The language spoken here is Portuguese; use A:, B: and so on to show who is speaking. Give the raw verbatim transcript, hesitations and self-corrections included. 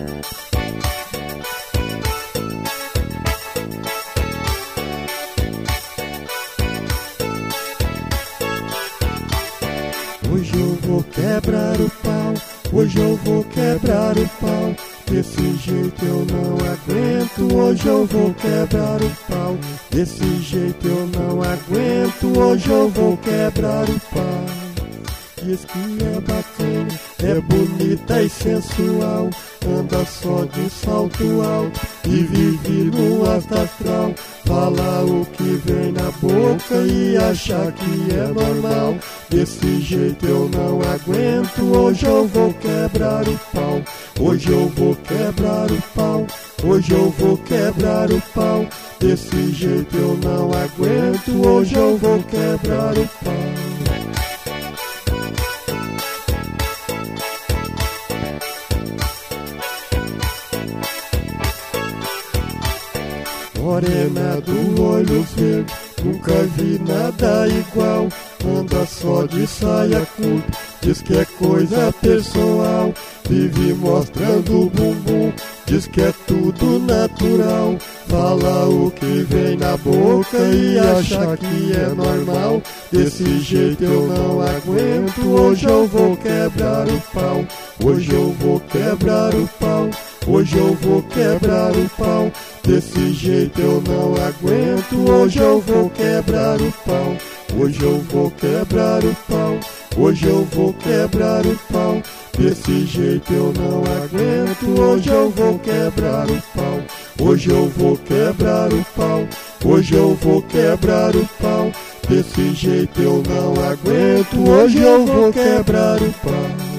A: Hoje eu vou quebrar o pau, hoje eu vou quebrar o pau. Desse jeito eu não aguento, hoje eu vou quebrar o pau. Desse jeito eu não aguento, hoje eu vou quebrar o pau. Diz que é bacana, é bonita e sensual, anda só de salto alto e vive no astral. Fala o que vem na boca e acha que é normal. Desse jeito eu não aguento, hoje eu vou quebrar o pau. Hoje eu vou quebrar o pau, hoje eu vou quebrar o pau. Desse jeito eu não aguento, hoje eu vou quebrar o pau. Morena do olho verde, nunca vi nada igual. Anda só de saia curta, diz que é coisa pessoal. Vive mostrando o bumbum, diz que é tudo natural. Fala o que vem na boca e acha que é normal. Desse jeito eu não aguento, hoje eu vou quebrar o pau. Hoje eu vou quebrar o pau, hoje eu vou quebrar o pau. Desse jeito eu não aguento, hoje eu vou quebrar o pau. Hoje eu vou quebrar o pau, hoje eu vou quebrar o pau. Desse jeito eu não aguento, hoje eu vou quebrar o pau. Hoje eu vou quebrar o pau, hoje eu vou quebrar o pau. Desse jeito eu não aguento, hoje eu vou quebrar o pau.